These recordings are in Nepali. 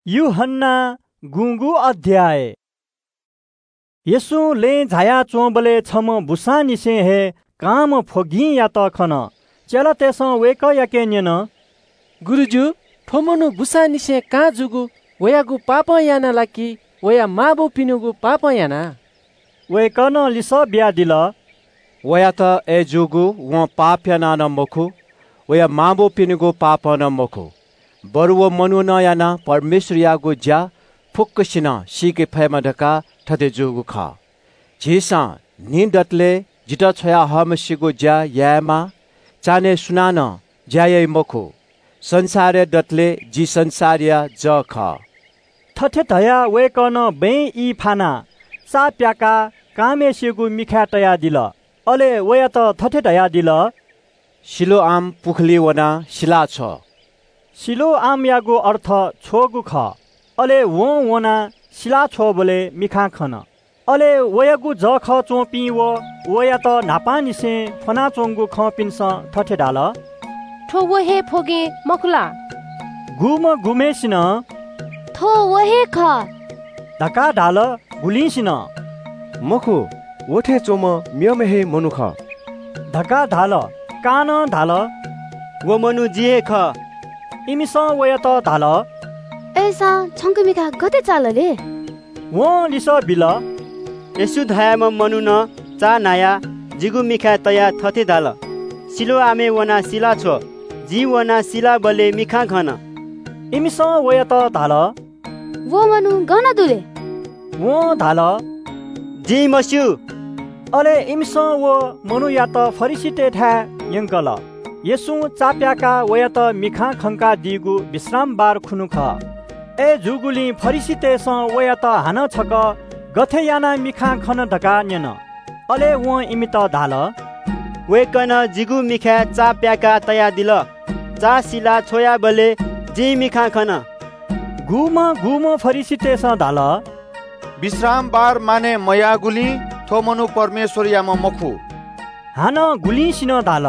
यूहन्ना गुंगु अध्याय यसु ले झाया चोंबले छम बुसा निसे हे काम फोगी या त खन चेला तेस वेक याके न्यन गुरुजु ठोमनु बुसा निसे का जुगु वयागु पाप याना लाकी वया माबो पिनुगु पाप याना वेकन लिस ब्या दिल वया त ए जुगु व पाप याना न मखु वया माबो पिनुगु पाप न मखु बरुव मनु न याना परमेश्वर यागु ज्या फुक्कसिन सिके फैमा ढका ठते जुगु ख झिसा निदतले जित छया हमसिगु ज्या यामा चाने सुनान ज्याय मखु संसारे दतले जी संसारिया ज ख थथे धया वेकन बे ई फाना सा प्याका कामे सिगु मिखा तया दिल अले वया त थथे धया दिल सिलो आम पुखली वना शिला छ सिलो आम यागु अर्थ छोगु ख अले वो वना शिला छो बोले मिखा खन अले वयागु ज ख चोपी वया त नापा निसे फना चोंगु ख पिन्स थथे डाल ठो वहे फोगे मखुला गुम गुमेसिन थो वहे ख धका डाल गुलिसिन मखु ओठे चोम म्यमहे मनुख धका धाल कान धाल वो मनु जिए ख इमिस वया त धाल ऐसा छंकमिका गते चालले वो लिस बिल यसु धायामा मनु न चा नाया जिगु मिखा तया थथे दाल सिलो आमे वना सिला छो जी वना सिला बले मिखा खन इमिस वया त धाल वो मनु गन दुले वो धाल जी मस्यु अले इमिस वो मनु या त फरिसिते था यंकल यसु चाप्याका वया त मिखा खंका दिगु विश्राम बार खुनु ख ए जुगुली फरिसिते स वया त हान छक गथे याना मिखा खन ढका न्यन अले वो इमित धाल वेकन जिगु मिखा चा प्याका तया दिल चा सिला छोया बले जी मिखा खन गुम फरिसिते स धाल विश्राम बार माने मया गुली थोमनु परमेश्वर याम मखु हान गुली सिन धाल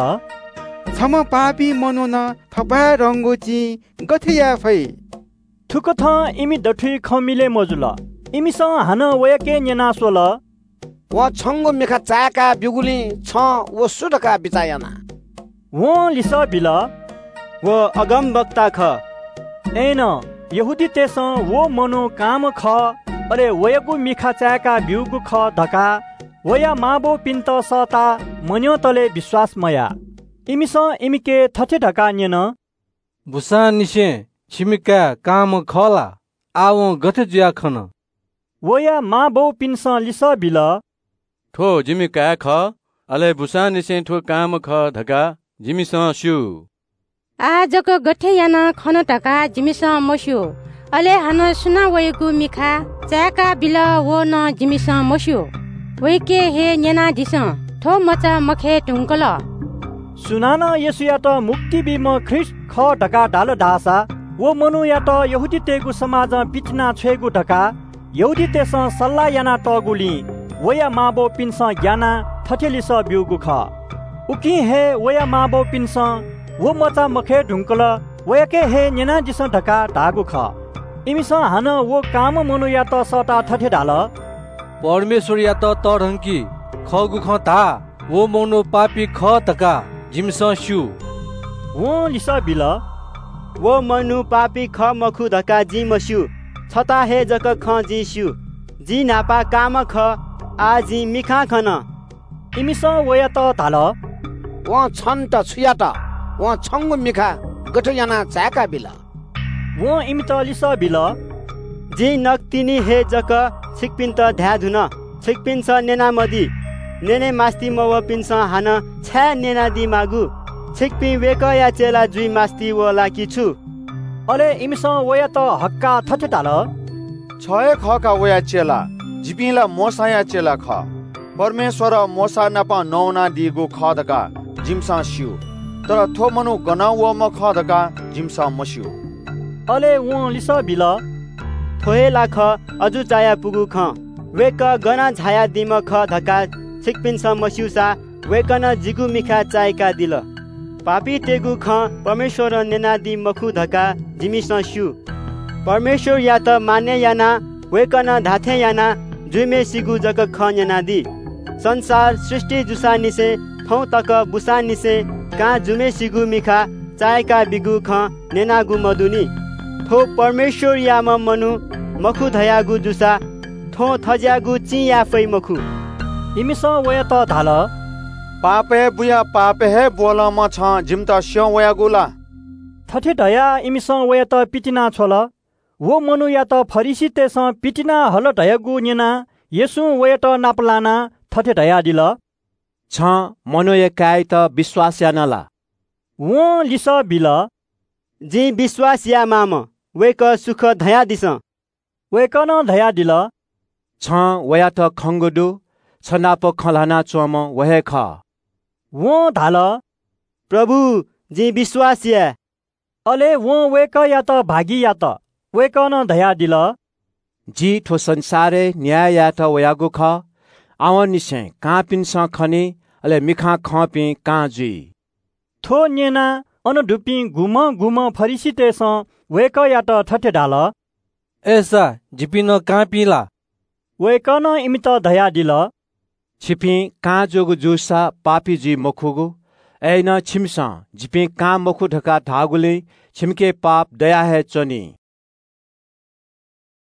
छम पापी मनु न थपा रंगोची गथिया फै थुक थ इमि दठुई खमिले मजुल इमिस हान वयके न्यना सोल व छंगो मेखा चाका बिगुली छ व सुडका बिचायना वो लिस बिल वो अगम वक्ता ख एन यहुदी तेस वो मनो काम ख अरे वयगु मिखा चाका बिउगु ख धका वया माबो पिन्त सता मन्यो तले विश्वास मया इमिस इमिके थथे ढका न्यन बुसा निसे छिमिका काम खला आवो गथे जुया खन वया माबो पिन्स लिस बिल ठो जिमिका ख अले बुसा निसे ठो काम ख धका जिमिस स्यु आजक गथे याना खन ढका जिमिस मस्यु अले हान सुना वयगु मिखा चाका बिल वो न जिमिस मस्यु वयके हे न्यना दिस ठो मचा मखे टुंकल सुनान यसु या त मुक्ति बिम ख्रिस्ट ख ढका डाल ढासा वो मनु या त यहुदी तेगु समाज बिचना छेगु ढका यहुदी तेस सल्ला याना टगुली वया माबो पिन्स ज्ञाना थथेलिस बिउगु ख उकी हे वया माबो पिन्स वो मचा मखे ढुंकल वयके हे न्यना जिस ढका ढागु ख इमिस हान वो काम मनु या त सटा थथे डाल परमेश्वर या त तरंकी खगु ख ता वो मनु पापी ख तका जिमस स्यु वो लिसा बिल वो मनु पापी ख मखु धका जी मस्यु छता हे जक ख जी स्यु जी नापा काम ख आ जी मिखा खन इमिस वया त धाल व छन त छुया त व छंगु मिखा गठो याना चाका बिल वो इमित लिसा बिल जी नक्तिनी हे जक छिकपिन त ध्या धुन छिकपिन छ नेना मदी नेने मास्ती मव पिन्स हान छ्या नेना दि मागु छिकपि वेक या चेला जुई मास्ती वला किछु अले इमिस वया त हक्का थथे डाल छय खका वया चेला जिपिला मोसाया चेला ख परमेश्वर मोसा नपा नौना दिगु ख दका जिमसा स्यु तर थो मनु गना व म ख दका जिमसा मस्यु अले वो लिस बिल थोहे लाख अजु चाया पुगु ख वेक गना झाया दिम ख धका छिकपिन स मस्युसा वेकन जिगु मिखा चायका दिल पापी तेगु ख परमेश्वर नेना दि मखु धका जिमिस स्यु परमेश्वर या त मान्य याना वेकन धाथे याना जुमे सिगु जक ख याना दि संसार सृष्टि जुसा निसे थौ तक बुसा निसे का जुमे सिगु मिखा चायका बिगु ख नेनागु मदुनी थो परमेश्वर याम मनु मखु धयागु जुसा थो थज्यागु चि याफै मखु इमिस वया त धाल पापे बुया पापे हे बोला म छ जिमता स्यो वया गुला थथे ढया इमिस वया त पिटिना छोल वो मनु या त फरिसी तेस पिटिना हल ढयगु नेना येसु वया त नापलाना थथे ढया दिल छ मनु ये काय त विश्वास यानाला वो लिस बिल जी विश्वास या माम वेक सुख धया दिस वेकन धया दिल छ वया त खंगुदु छनाप खलाना चोम वहे ख वो धाल प्रभु जी विश्वास या अले वो वेक या त भागी या त वेकन धया दिल जी ठो संसारे न्याय या त वयागु ख आवन निसे कापिन स खने अले मिखा खपि का जुई थो नेना अनडुपि गुम फरिसी तेस वेक या त थथे डाल ऐसा जिपिन कापिला वेकन इमित धया दिल छिपि का जोगु जुसा पापी जी मखुगु ऐन छिमसा जिपि का मखु ढका धागुले छिमके पाप दया है चनी